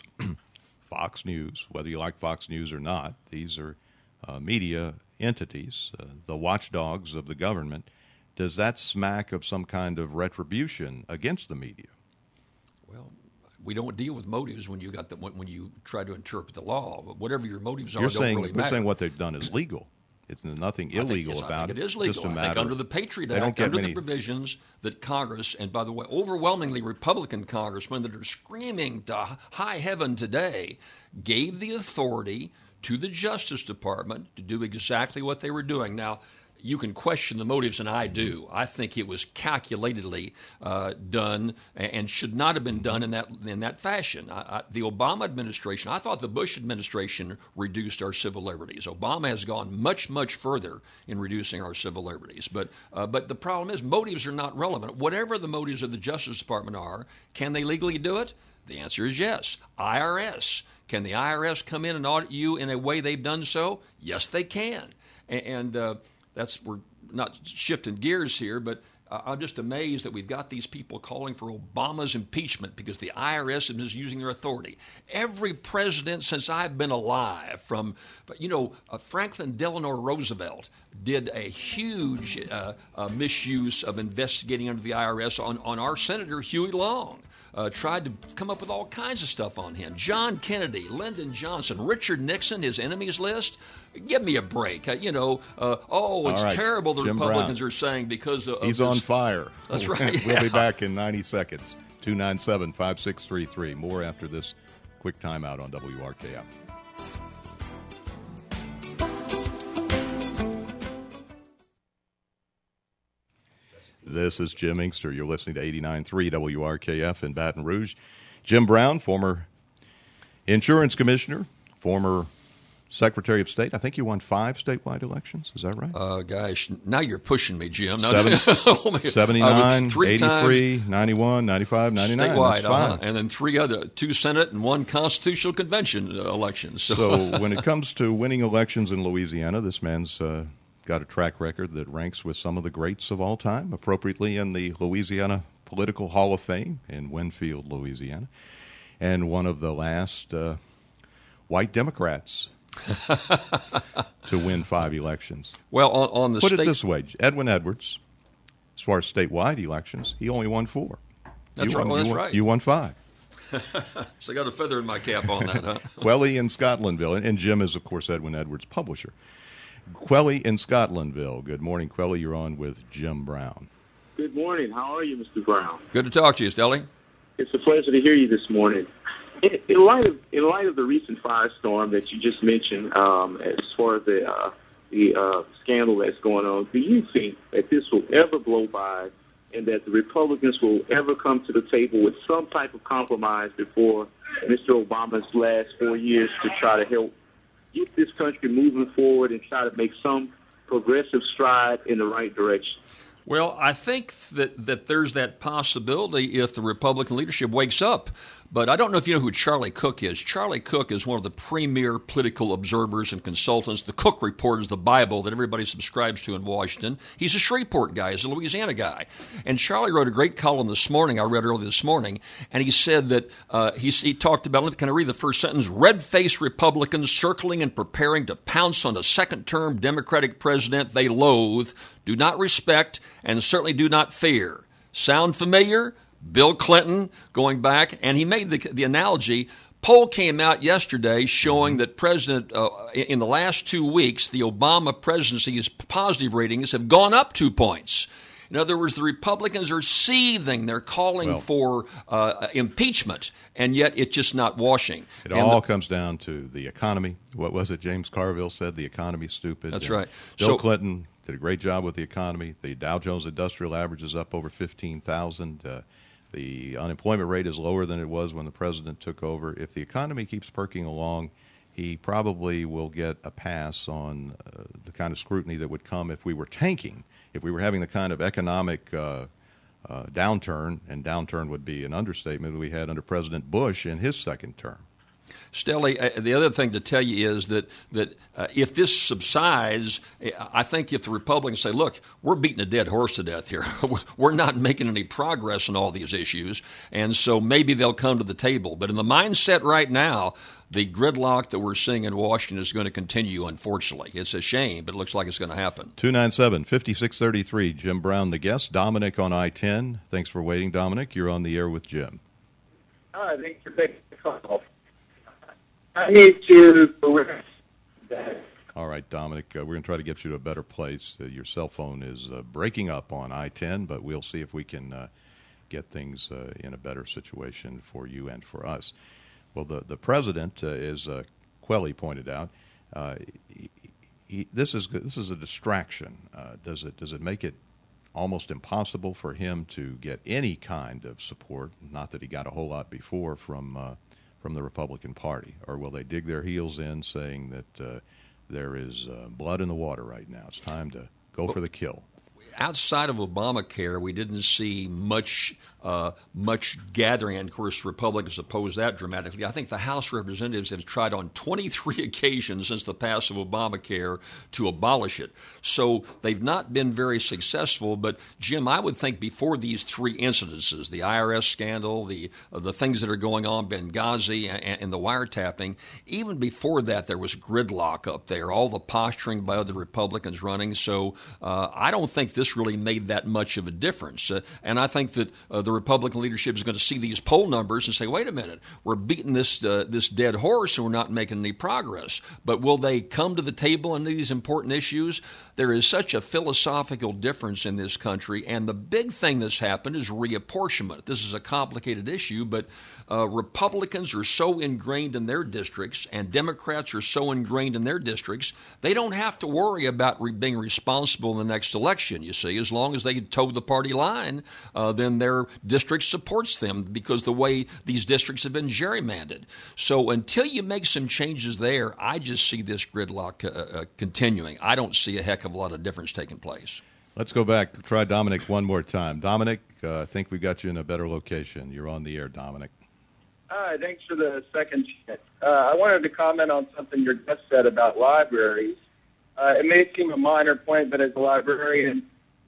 Fox News, whether you like Fox News or not, these are uh, media entities, uh, the watchdogs of the government. Does that smack of some kind of retribution against the media? Well, we don't deal with motives when you got the, when you try to interpret the law. But whatever your motives are, you're don't saying, really you're matter. saying what they've done is legal. It's nothing illegal I think, yes, about I think it. It is legal. Just a I matter think under the Patriot Act, under many... the provisions that Congress, and by the way, overwhelmingly Republican congressmen that are screaming to high heaven today, gave the authority to the Justice Department to do exactly what they were doing. Now, you can question the motives, and I do. I think it was calculatedly uh, done and should not have been done in that in that fashion. I, I, the Obama administration, I thought the Bush administration reduced our civil liberties. Obama has gone much, much further in reducing our civil liberties. But uh, but the problem is motives are not relevant. Whatever the motives of the Justice Department are, can they legally do it? The answer is yes. I R S. Can the I R S come in and audit you in a way they've done so? Yes, they can. And... and uh, That's we're not shifting gears here, but uh, I'm just amazed that we've got these people calling for Obama's impeachment because the I R S is using their authority. Every president since I've been alive, from you know uh, Franklin Delano Roosevelt did a huge uh, uh, misuse of investigating under the I R S on, on our Senator Huey Long. Uh, tried to come up with all kinds of stuff on him. John Kennedy, Lyndon Johnson, Richard Nixon, his enemies list. Give me a break. Uh, you know, uh, oh, it's right. terrible the Jim Republicans Brown. are saying because of He's this. on fire. That's right. We'll yeah. be back in ninety seconds. two nine seven, five six three three. More after this quick timeout on W R K F. This is Jim Inkster. You're listening to eighty-nine point three W R K F in Baton Rouge. Jim Brown, former insurance commissioner, former Secretary of State. I think you won five statewide elections. Is that right? Uh, gosh, now you're pushing me, Jim. Now, Seven, seventy-nine, three eighty-three, ninety-one, ninety-five, ninety-nine. Statewide, uh-huh. fine. And then three other, two Senate and one Constitutional Convention uh, elections. So, so when it comes to winning elections in Louisiana, this man's uh, got a track record that ranks with some of the greats of all time, appropriately in the Louisiana Political Hall of Fame in Winfield, Louisiana, and one of the last uh, white Democrats to win five elections. Well, on, on the Put state... it this way, Edwin Edwards, as far as statewide elections, he only won four. That's you right. Won, well, that's you won, right. You won five. So I got a feather in my cap on that, huh? Quelly in Scotlandville, and Jim is, of course, Edwin Edwards' publisher. Quelly in Scotlandville. Good morning, Quelly. You're on with Jim Brown. Good morning. How are you, Mister Brown? Good to talk to you, Stelly. It's a pleasure to hear you this morning. In, in light of in light of the recent firestorm that you just mentioned, um, as far as the uh, the uh, scandal that's going on, do you think that this will ever blow by, and that the Republicans will ever come to the table with some type of compromise before Mister Obama's last four years to try to help get this country moving forward and try to make some progressive stride in the right direction? Well, I think that, that there's that possibility if the Republican leadership wakes up. But I don't know if you know who Charlie Cook is. Charlie Cook is one of the premier political observers and consultants. The Cook Report is the Bible that everybody subscribes to in Washington. He's a Shreveport guy. He's a Louisiana guy. And Charlie wrote a great column this morning, I read early this morning, and he said that uh, he, he talked about, let me kind of read the first sentence, red-faced Republicans circling and preparing to pounce on a second-term Democratic president they loathe, do not respect, and certainly do not fear. Sound familiar? Bill Clinton going back, and he made the, the analogy. Poll came out yesterday showing that President uh, in the last two weeks, the Obama presidency's positive ratings have gone up two points. In other words, the Republicans are seething. They're calling well, for uh, impeachment, and yet it's just not washing. It and all the, comes down to the economy. What was it James Carville said? The economy's stupid. That's and right. Bill So, Clinton did a great job with the economy. The Dow Jones Industrial Average is up over fifteen thousand. Uh, The unemployment rate is lower than it was when the president took over. If the economy keeps perking along, he probably will get a pass on uh, the kind of scrutiny that would come if we were tanking, if we were having the kind of economic uh, uh, downturn, and downturn would be an understatement, we had under President Bush in his second term. Stelly, uh, the other thing to tell you is that that uh, if this subsides, I think if the Republicans say, look, we're beating a dead horse to death here. We're not making any progress on all these issues, and so maybe they'll come to the table. But in the mindset right now, the gridlock that we're seeing in Washington is going to continue, unfortunately. It's a shame, but it looks like it's going to happen. two nine seven, five six three three, Jim Brown, the guest. Dominic on I ten. Thanks for waiting, Dominic. You're on the air with Jim. Hi, thanks for taking the call. I need to correct that. All right, Dominic, uh, we're going to try to get you to a better place. Uh, your cell phone is uh, breaking up on I ten, but we'll see if we can uh, get things uh, in a better situation for you and for us. Well, the, the president, uh, as uh, Quelly pointed out, uh, he, he, this is this is a distraction. Uh, does it does it make it almost impossible for him to get any kind of support? Not that he got a whole lot before from uh, from the Republican Party, or will they dig their heels in, saying that uh, there is uh, blood in the water right now? It's time to go for the kill. Outside of Obamacare, we didn't see much uh, much gathering, and of course Republicans opposed that dramatically. I think the House of Representatives have tried on twenty-three occasions since the passing of Obamacare to abolish it. So they've not been very successful. But, Jim, I would think before these three incidences, the I R S scandal, the uh, the things that are going on, Benghazi, and, and the wiretapping, even before that there was gridlock up there, all the posturing by other Republicans running. So uh, I don't think this really made that much of a difference. Uh, and I think that uh, the Republican leadership is going to see these poll numbers and say, wait a minute, we're beating this uh, this dead horse and we're not making any progress. But will they come to the table on these important issues? There is such a philosophical difference in this country, and the big thing that's happened is reapportionment. This is a complicated issue, but uh, Republicans are so ingrained in their districts and Democrats are so ingrained in their districts, they don't have to worry about re- being responsible in the next election, you see. As long as they toe the party line, uh, then their district supports them because the way these districts have been gerrymandered. So until you make some changes there, I just see this gridlock uh, uh, continuing. I don't see a heck of a lot of difference taking place. Let's go back. Try Dominic one more time. Dominic, uh, I think we got you in a better location. You're on the air, Dominic. Hi, thanks for the second chance. Uh, I wanted to comment on something your guest said about libraries. Uh, it may seem a minor point, but as a librarian,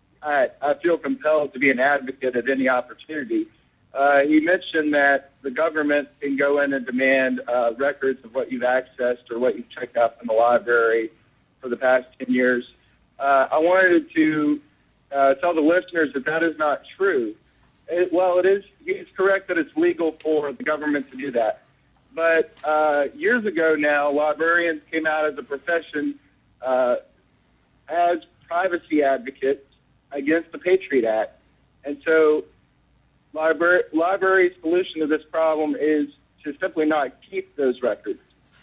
I, I feel compelled to be an advocate at any opportunity. Uh, he mentioned that the government can go in and demand uh, records of what you've accessed or what you've checked out from the library for the past ten years. Uh, I wanted to uh, tell the listeners that that is not true. It, well, it is. It's correct that it's legal for the government to do that. But uh, years ago now, librarians came out as a profession uh, as privacy advocates against the Patriot Act. And so libra- library's solution to this problem is to simply not keep those records.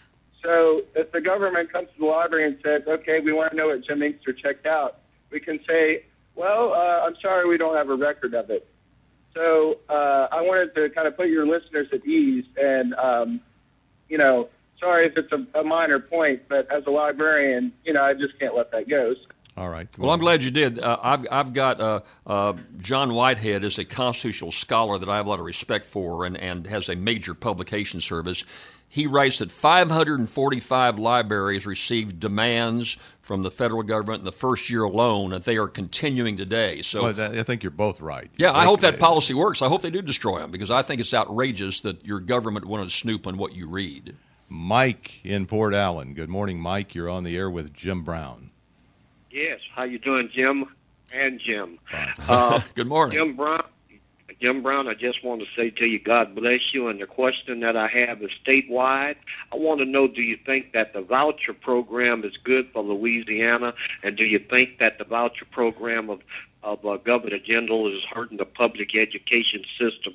So if the government comes to the library and says, okay, we want to know what Jim Inkster checked out, we can say, well, uh, I'm sorry, we don't have a record of it. So uh, I wanted to kind of put your listeners at ease and, um, you know, sorry if it's a, a minor point, but as a librarian, you know, I just can't let that go. All right. Well, I'm glad you did. Uh, I've, I've got uh, uh, John Whitehead is a constitutional scholar that I have a lot of respect for and, and has a major publication service. He writes that five hundred forty-five libraries received demands from the federal government in the first year alone, and they are continuing today. So, well, that, I think you're both right. Yeah, you I hope that they, policy works. I hope they do destroy them, because I think it's outrageous that your government wanted to snoop on what you read. Mike in Port Allen. Good morning, Mike. You're on the air with Jim Brown. Yes. How you doing, Jim and Jim? Uh, Good morning. Jim Brown. Jim Brown, I just want to say to you, God bless you. And the question that I have is statewide. I want to know, do you think that the voucher program is good for Louisiana? And do you think that the voucher program of, of uh, Governor Jindal is hurting the public education system?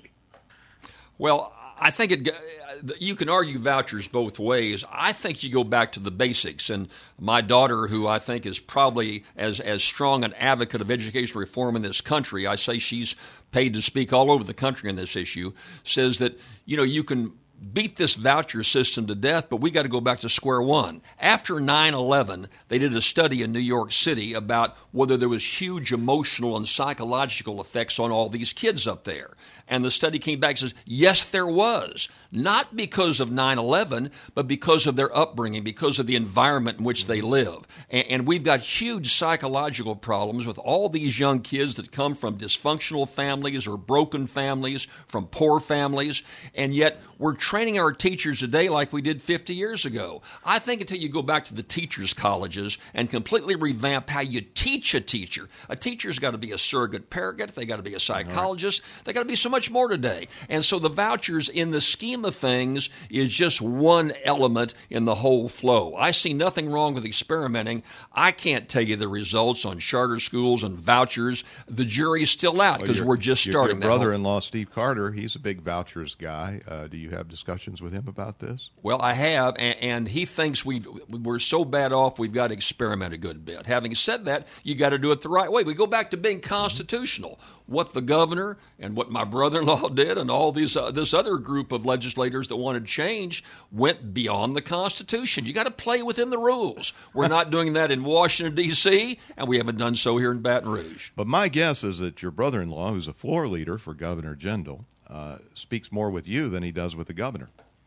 Well, I think it, you can argue vouchers both ways. I think you go back to the basics. And my daughter, who I think is probably as, as strong an advocate of education reform in this country, I say she's paid to speak all over the country on this issue, says that, you know, you can beat this voucher system to death, but we got to go back to square one. After nine eleven, they did a study in New York City about whether there was huge emotional and psychological effects on all these kids up there. And the study came back and says, yes, there was. Not because of nine eleven, but because of their upbringing, because of the environment in which they live. And, and we've got huge psychological problems with all these young kids that come from dysfunctional families or broken families, from poor families, and yet we're training our teachers today like we did fifty years ago. I think until you go back to the teachers' colleges and completely revamp how you teach a teacher. A teacher's got to be a surrogate parent, they got to be a psychologist, they got to be so much more today. And so the vouchers, in the scheme of things, is just one element in the whole flow. I see nothing wrong with experimenting. I can't tell you the results on charter schools and vouchers. The jury's still out because well, we're just starting. Your brother-in-law, Steve Carter, he's a big vouchers guy. Uh, do you have discussions with him about this? Well, I have, and, and he thinks we we're so bad off we've got to experiment a good bit. Having said that, you got to do it the right way. We go back to being constitutional. What the governor and what my brother-in-law did and all these uh, this other group of legislators that wanted change went beyond the Constitution. You got to play within the rules. We're not doing that in Washington, D C, and we haven't done so here in Baton Rouge. But my guess is that your brother-in-law, who's a floor leader for Governor Jindal, uh, speaks more with you than he does with the governor.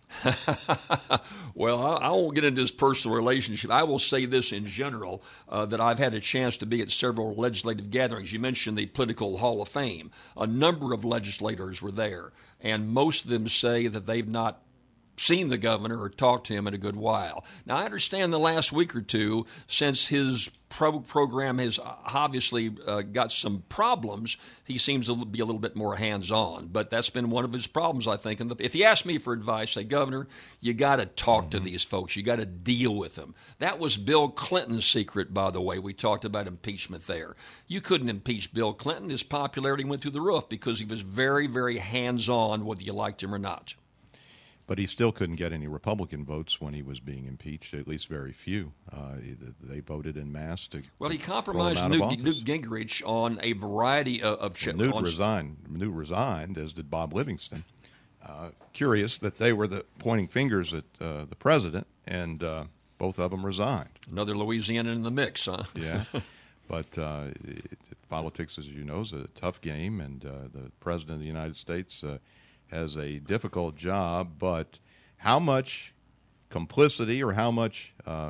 Well, I, I won't get into his personal relationship. I will say this in general, uh, that I've had a chance to be at several legislative gatherings. You mentioned the Political Hall of Fame. A number of legislators were there, and most of them say that they've not seen the governor or talked to him in a good while. Now, I understand the last week or two, since his pro- program has obviously uh, got some problems, he seems to be a little bit more hands-on. But that's been one of his problems, I think. And the, if you ask me for advice, say, Governor, you got to talk to these folks. You got to deal with them. That was Bill Clinton's secret, by the way. We talked about impeachment there. You couldn't impeach Bill Clinton. His popularity went through the roof because he was very, very hands-on, whether you liked him or not. But he still couldn't get any Republican votes when he was being impeached, at least very few. Uh, they voted en masse to Well, he compromised Newt, Newt Gingrich on a variety of... of well, Newt, on... resigned, Newt resigned, as did Bob Livingston. Uh, curious that they were the pointing fingers at uh, the president, and uh, both of them resigned. Another Louisianan in the mix, huh? Yeah. But uh, it, politics, as you know, is a tough game, and uh, the president of the United States... Uh, has a difficult job, but how much complicity or how much uh,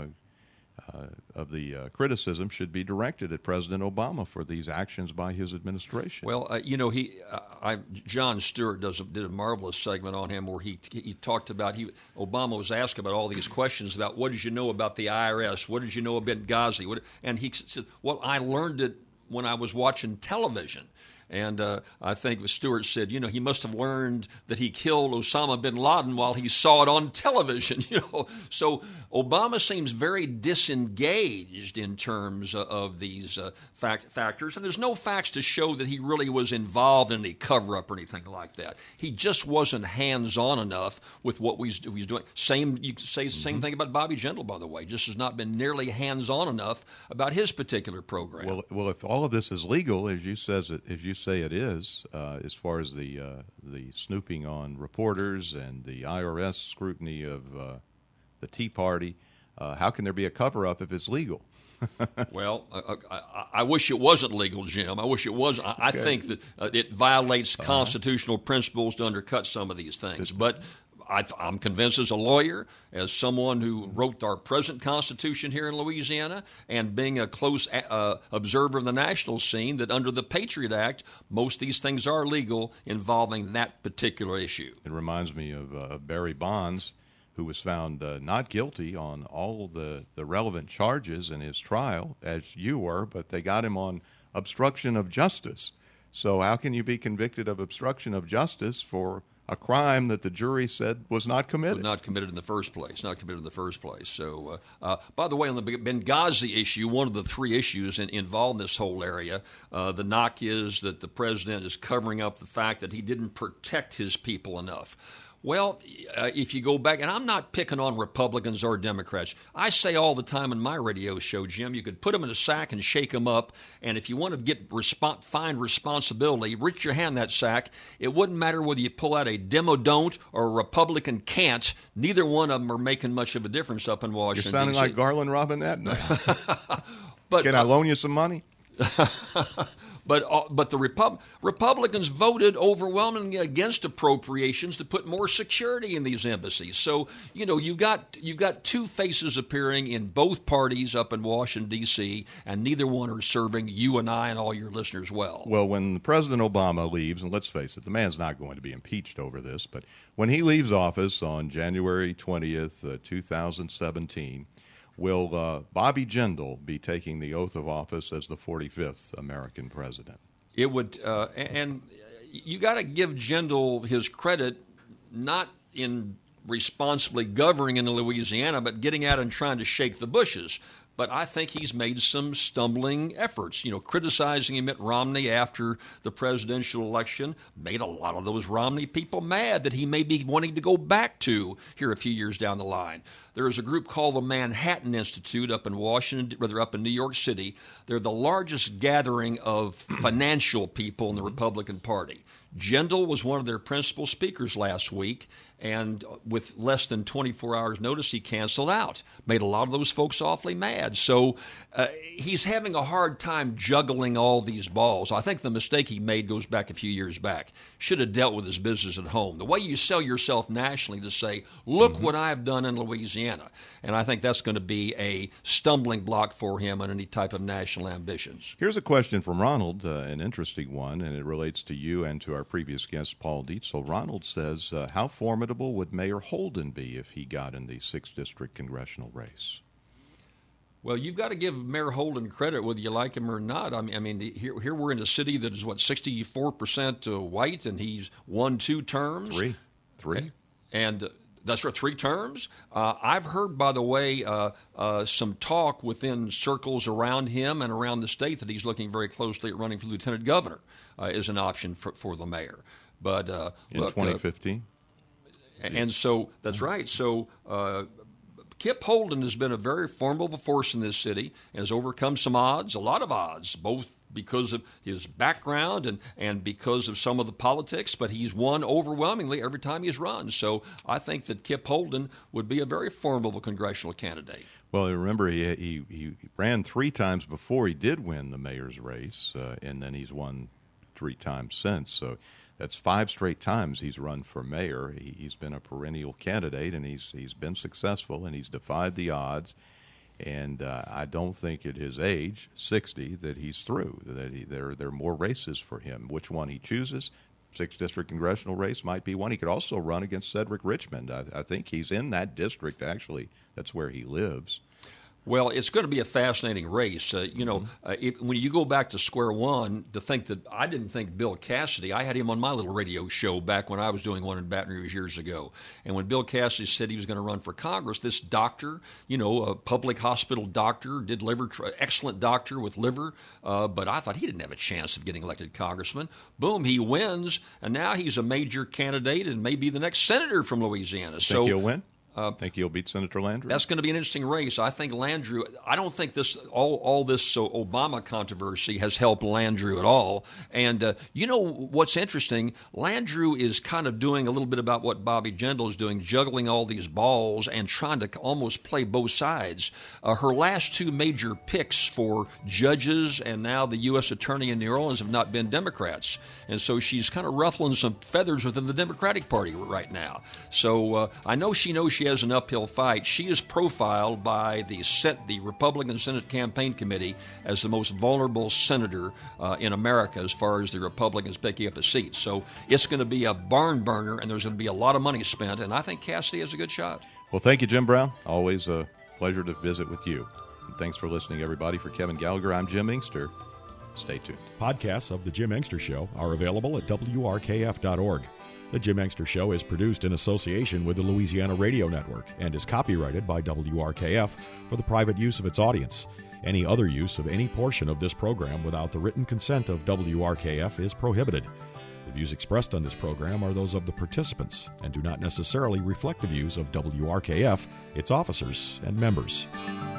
uh, of the uh, criticism should be directed at President Obama for these actions by his administration? Well, uh, you know, he, uh, I, Jon Stewart does a, did a marvelous segment on him where he he talked about, he Obama was asked about all these questions about what did you know about the I R S, what did you know about Benghazi, what, and he said, well, I learned it when I was watching television. And uh, I think Stewart said, you know, he must have learned that he killed Osama bin Laden while he saw it on television, you know. So Obama seems very disengaged in terms of these uh, fact- factors. And there's no facts to show that he really was involved in any cover-up or anything like that. He just wasn't hands-on enough with what we was doing. Same, you could say the same mm-hmm. thing about Bobby Jindal, by the way. Just has not been nearly hands-on enough about his particular program. Well, well, if all of this is legal, as you says it, as you say it is, uh, as far as the uh, the snooping on reporters and the I R S scrutiny of uh, the Tea Party. Uh, how can there be a cover-up if it's legal? Well, I, I, I wish it wasn't legal, Jim. I wish it was. I, I think that uh, it violates uh-huh. constitutional principles to undercut some of these things. But I, I'm convinced as a lawyer, as someone who wrote our present Constitution here in Louisiana, and being a close uh, observer of the national scene, that under the Patriot Act, most of these things are legal involving that particular issue. It reminds me of uh, Barry Bonds, who was found uh, not guilty on all the, the relevant charges in his trial, as you were, but they got him on obstruction of justice. So how can you be convicted of obstruction of justice for a crime that the jury said was not committed? Was not committed in the first place, not committed in the first place. So, uh, uh, by the way, on the Benghazi issue, one of the three issues in, involved in this whole area, uh, the knock is that the president is covering up the fact that he didn't protect his people enough. Well, uh, if you go back, and I'm not picking on Republicans or Democrats. I say all the time in my radio show, Jim, you could put them in a sack and shake them up, and if you want to get resp- find responsibility, reach your hand in that sack. It wouldn't matter whether you pull out a Demo don't or a Republican can't. Neither one of them are making much of a difference up in Washington, You're sounding D C like Garland Robinette now. But, Can I loan you some money? But uh, but the Repub- Republicans voted overwhelmingly against appropriations to put more security in these embassies. So, you know, you've got, you've got two faces appearing in both parties up in Washington, D C, and neither one are serving you and I and all your listeners well. Well, when President Obama leaves, and let's face it, the man's not going to be impeached over this, but when he leaves office on January twentieth, uh, two thousand seventeen, will uh, Bobby Jindal be taking the oath of office as the forty-fifth American president? It would, uh, and you got to give Jindal his credit, not in responsibly governing in Louisiana, but getting out and trying to shake the bushes. But I think he's made some stumbling efforts. You know, criticizing Mitt Romney after the presidential election made a lot of those Romney people mad that he may be wanting to go back to here a few years down the line. There is a group called the Manhattan Institute up in Washington, rather up in New York City. They're the largest gathering of financial people in the Republican Party. Jindal was one of their principal speakers last week, and with less than twenty-four hours notice, he canceled out. Made a lot of those folks awfully mad. So uh, he's having a hard time juggling all these balls. I think the mistake he made goes back a few years back. Should have dealt with his business at home. The way you sell yourself nationally to say, look mm-hmm. what I've done in Louisiana. And I think that's going to be a stumbling block for him on any type of national ambitions. Here's a question from Ronald, uh, an interesting one, and it relates to you and to our previous guest, Paul Dietzel. Ronald says, uh, how formidable would Mayor Holden be if he got in the sixth District congressional race? Well, you've got to give Mayor Holden credit, whether you like him or not. I mean, I mean here, here we're in a city that is, what, sixty-four percent white, and he's won two terms. Three. Three. And, and uh, that's right, three terms. Uh, I've heard, by the way, uh, uh, some talk within circles around him and around the state that he's looking very closely at running for lieutenant governor uh, as an option for, for the mayor. But uh, in look, twenty fifteen? Uh, and so, that's right. So uh, Kip Holden has been a very formidable force in this city, has overcome some odds, a lot of odds, both because of his background and, and because of some of the politics, but he's won overwhelmingly every time he's run. So I think that Kip Holden would be a very formidable congressional candidate. Well, remember, he, he, he ran three times before he did win the mayor's race, uh, and then he's won three times since. So that's five straight times he's run for mayor. He, he's been a perennial candidate, and he's he's been successful, and he's defied the odds. And uh, I don't think at his age, sixty, that he's through, that he, there, there are more races for him. Which one he chooses, sixth District congressional race might be one. He could also run against Cedric Richmond. I, I think he's in that district, actually. That's where he lives. Well, it's going to be a fascinating race. Uh, you know, mm-hmm. uh, it, when you go back to square one, to think that I didn't think Bill Cassidy, I had him on my little radio show back when I was doing one in Baton Rouge years ago. And when Bill Cassidy said he was going to run for Congress, this doctor, you know, a public hospital doctor, did liver, tra- excellent doctor with liver, uh, but I thought he didn't have a chance of getting elected congressman. Boom, he wins, and now he's a major candidate and may be the next senator from Louisiana. Think so he'll win? Uh, think he'll beat Senator Landrieu? That's going to be an interesting race. I think Landrieu. I don't think this all all this so Obama controversy has helped Landrieu at all. And uh, you know what's interesting? Landrieu is kind of doing a little bit about what Bobby Jindal is doing, juggling all these balls and trying to almost play both sides. Uh, her last two major picks for judges and now the U S attorney in New Orleans have not been Democrats, and so she's kind of ruffling some feathers within the Democratic Party right now. So uh, I know she knows she has an uphill fight. She is profiled by the Set, the Republican Senate Campaign Committee as the most vulnerable senator uh, in America as far as the Republicans picking up a seat. So it's going to be a barn burner, and there's going to be a lot of money spent, and I think Cassidy has a good shot. Well, thank you, Jim Brown. Always a pleasure to visit with you. And thanks for listening, everybody. For Kevin Gallagher, I'm Jim Inkster. Stay tuned. Podcasts of The Jim Inkster Show are available at W R K F dot org. The Jim Inkster Show is produced in association with the Louisiana Radio Network and is copyrighted by W R K F for the private use of its audience. Any other use of any portion of this program without the written consent of W R K F is prohibited. The views expressed on this program are those of the participants and do not necessarily reflect the views of W R K F, its officers, and members.